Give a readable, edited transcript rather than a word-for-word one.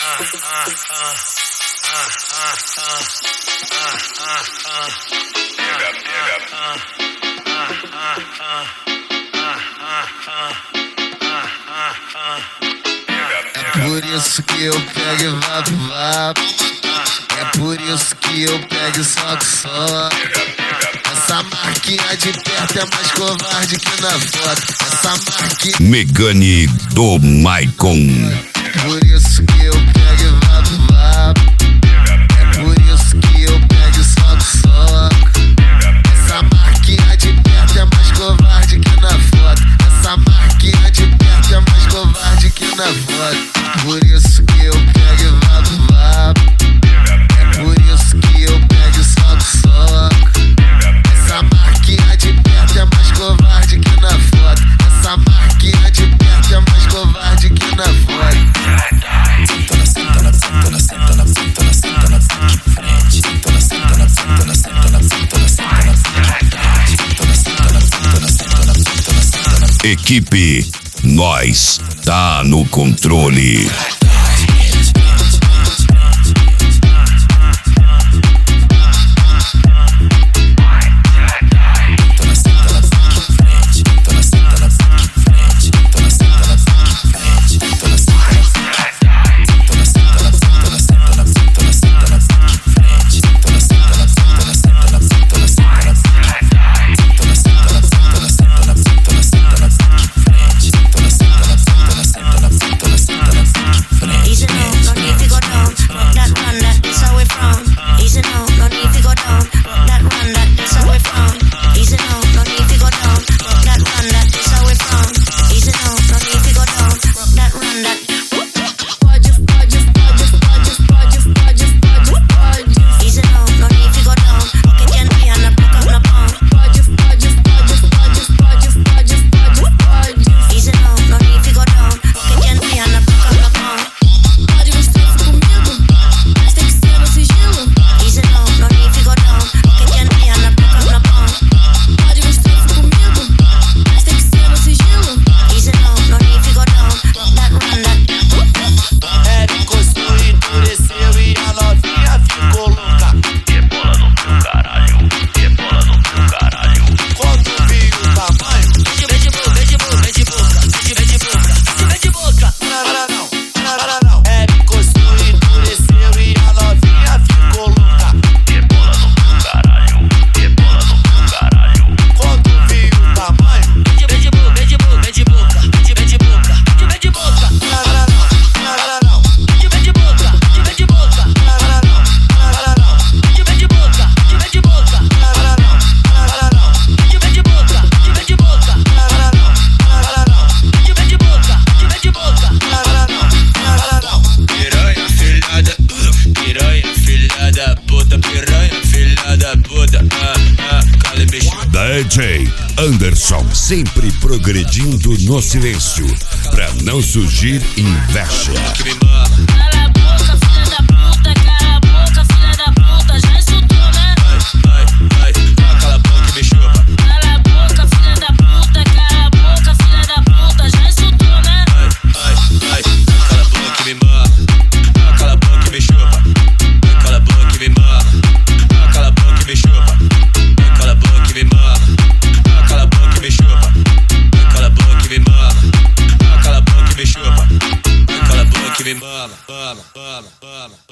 Por isso que eu pego e vapo. É por isso que eu pego e soco. Essa marquinha de perto é mais covarde que na foto. Essa marquinha Megane do Maicon. Por isso que eu pego e vapo. É por isso que eu pego e soco. Essa marquinha de perto é mais covarde que na foto. Essa marquinha de perto é mais covarde que na foto. Por isso que eu pego e vapo. É por isso que eu pego e soco. Essa marquinha de perto é mais covarde que na foto. Essa marquinha de perto é mais covarde que na foto. Equipe, nós tá no controle. DJ Anderson, sempre progredindo no silêncio, pra não surgir inveja. Cala a boca, filha da puta, cala a boca, filha da puta, já estudou, né? Cala a boca e me chupa. Cala a boca, filha da puta, cala a boca, filha da puta, já estudou, né? Cala a boca e me mama. Cala a boca e me chupa. Cala a boca e me mama. Cala a boca e me chupa. Cala a boca e me mama. Cala a boca e me chupa. Cala a boca e me mama. Cala a boca e me chupa. Cala a boca e me mama.